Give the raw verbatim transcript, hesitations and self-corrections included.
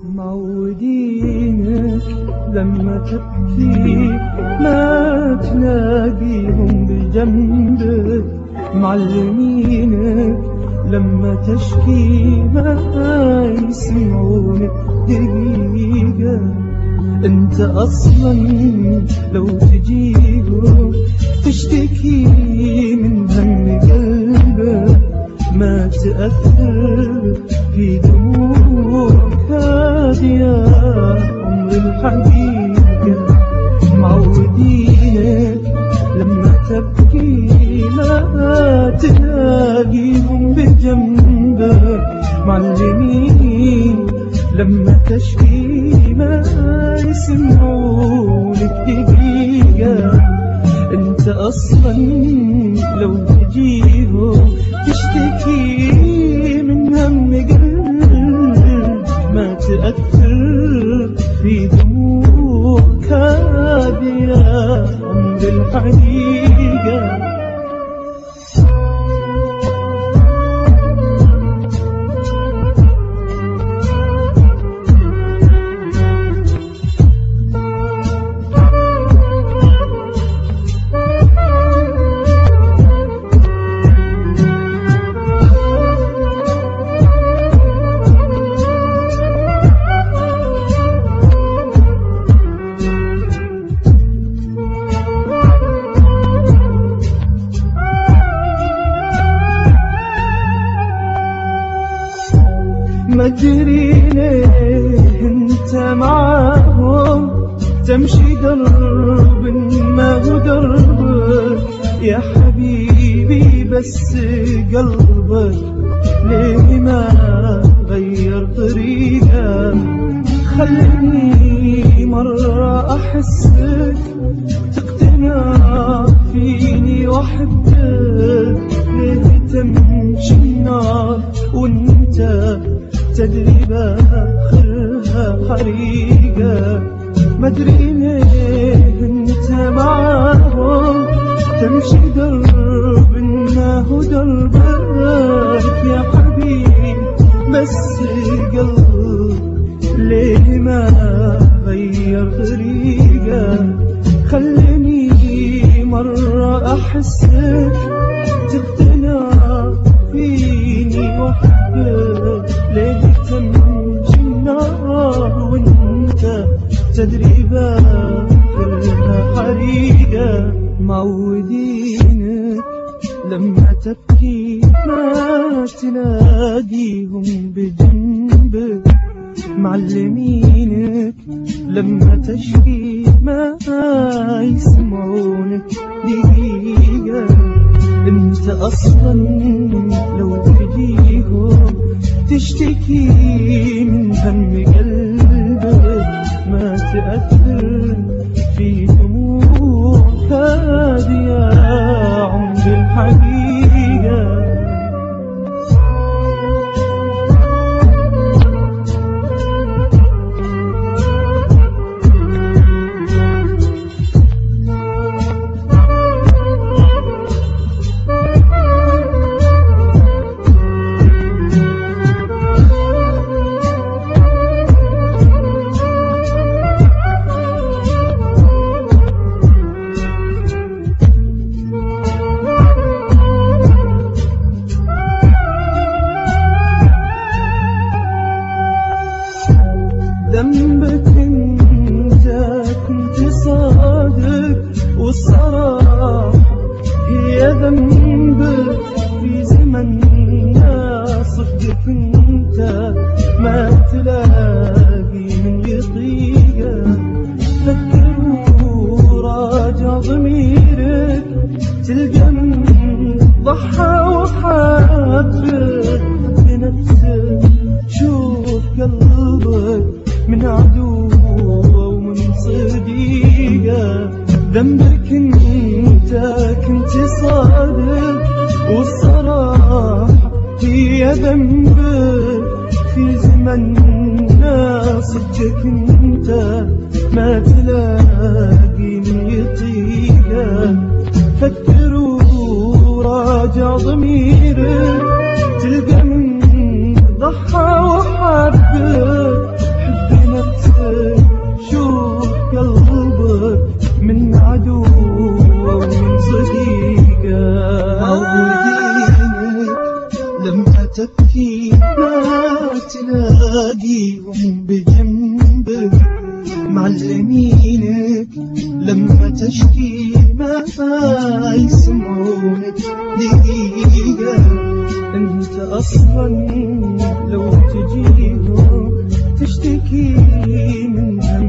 معودينك لما تبكي ما تلاقيهم بجنبك، معلمينك لما تشكي ما يسمعونك دقيقة. انت اصلا لو تجيهم تشتكي من هم قلبك ما تأثر في دموعك هادية عمر الحقيقة. معودينك لما تبكي لا تلاقيهم بجنبك، معلمين لما تشكي ما يسمعونك دقيقة. انت اصلا لو تجيهم تشتكي من هم قلبك ما تأثر في دموعك هادية عند الحقيقة. ما ادري ليه انت معاهم تمشي درب ما هو دربك يا حبيبي، بس قلبك ليه ما غير طريقه؟ خليني مرة احسك تقتنع فيني واحبك. ليه تمشي النار وانت تدري باخرها حريقة؟ مدري ليه انت معاهم تمشي درب ما هو دربك يا حبيبي، بس قلب ليه ما غير طريقة؟ خليني مرة احسك تقتنع فيني واحبك. ليه تمشي النار وانت تدري باخرها حريقة؟ معودينك لما تبكي ما تلاقيهم بجنبك، معلمينك لما تشكي ما يسمعونك دقيقة. انت اصلا لو تجيهم تشتكي من هم قلبك ما تأثر في دموعك هادية عند الحقيقة. ذنبك انت كنت صادق والصراحة هي ذنبك في زمننا. صدق انت ما تلاقي من يطيقك. فكر وراجع ضميرك تلقى من ضحى وحبك بنفسك. شوف قلبك من عدوه ومن صديقه. ذنبك انت كنت صادق والصراحة هي ذنبك في زمننا. صدقك انت ما تلاقي من يطيقه. فكر وراجع ضميرك تلقى من ضحى وحبك. تبكي ما تلاقيهم بجنبك، معلمينك لما تشكي ما يسمعونك دقيقة. انت اصلا لو تجيهم تشتكي من